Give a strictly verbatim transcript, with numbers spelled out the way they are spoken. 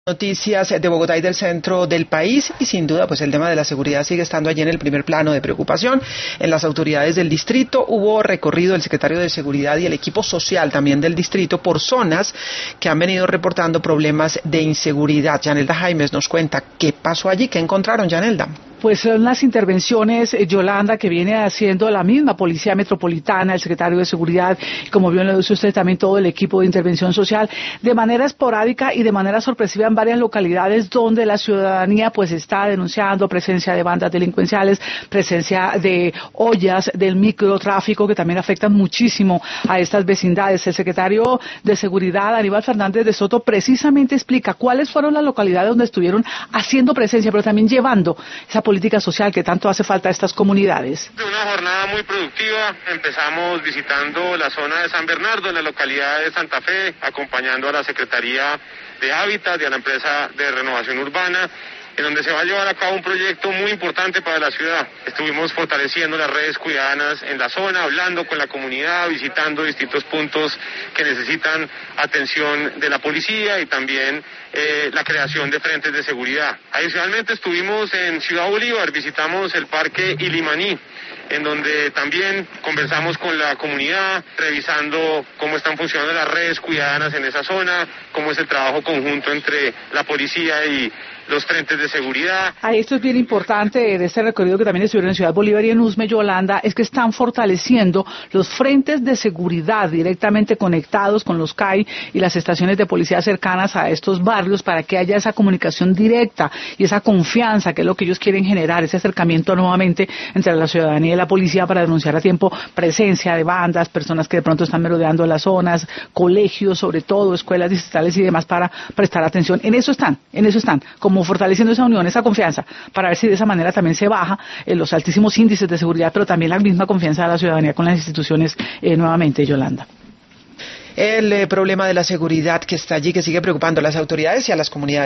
Noticias de Bogotá y del centro del país, y sin duda pues el tema de la seguridad sigue estando allí en el primer plano de preocupación. En las autoridades del distrito hubo recorrido del secretario de Seguridad y el equipo social también del distrito por zonas que han venido reportando problemas de inseguridad. Yanelda Jaimes nos cuenta qué pasó allí, qué encontraron, Yanelda. Pues son las intervenciones, eh, Yolanda, que viene haciendo la misma Policía Metropolitana, el secretario de Seguridad, como bien lo dice usted, también todo el equipo de intervención social, de manera esporádica y de manera sorpresiva en varias localidades donde la ciudadanía pues está denunciando presencia de bandas delincuenciales, presencia de ollas, del microtráfico, que también afectan muchísimo a estas vecindades. El secretario de Seguridad, Aníbal Fernández de Soto, precisamente explica cuáles fueron las localidades donde estuvieron haciendo presencia, pero también llevando esa política social que tanto hace falta a estas comunidades. De una jornada muy productiva, empezamos visitando la zona de San Bernardo, en la localidad de Santa Fe, acompañando a la Secretaría de Hábitat y a la empresa de renovación urbana, en donde se va a llevar a cabo un proyecto muy importante para la ciudad. Estuvimos fortaleciendo las redes ciudadanas en la zona, hablando con la comunidad, visitando distintos puntos que necesitan atención de la policía y también eh, la creación de frentes de seguridad. Adicionalmente estuvimos en Ciudad Bolívar, visitamos el Parque Ilimaní, en donde también conversamos con la comunidad, revisando cómo están funcionando las redes ciudadanas en esa zona, cómo es el trabajo conjunto entre la policía y los frentes de seguridad. Ah, esto es bien importante de este recorrido que también estuvieron en Ciudad Bolívar y en Usme, Yolanda, es que están fortaleciendo los frentes de seguridad directamente conectados con los C A I y las estaciones de policía cercanas a estos barrios para que haya esa comunicación directa y esa confianza, que es lo que ellos quieren generar, ese acercamiento nuevamente entre la ciudadanía y la policía para denunciar a tiempo presencia de bandas, personas que de pronto están merodeando las zonas, colegios sobre todo, escuelas distritales y demás, para prestar atención. En eso están, en eso están, como fortaleciendo esa unión, esa confianza, para ver si de esa manera también se baja eh, los altísimos índices de seguridad, pero también la misma confianza de la ciudadanía con las instituciones eh, nuevamente, Yolanda. El eh, problema de la seguridad que está allí, que sigue preocupando a las autoridades y a las comunidades.